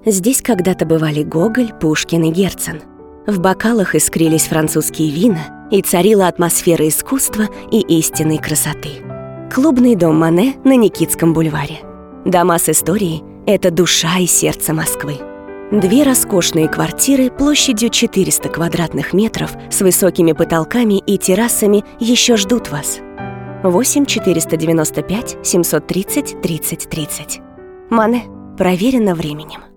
Здесь когда-то бывали Гоголь, Пушкин и Герцен. В бокалах искрились французские вина, и царила атмосфера искусства и истинной красоты. Клубный дом Мане на Никитском бульваре. Дома с историей – это душа и сердце Москвы. 2 роскошные квартиры площадью 400 квадратных метров с высокими потолками и террасами еще ждут вас. 8 495 730 30 30. Мане. Проверено временем.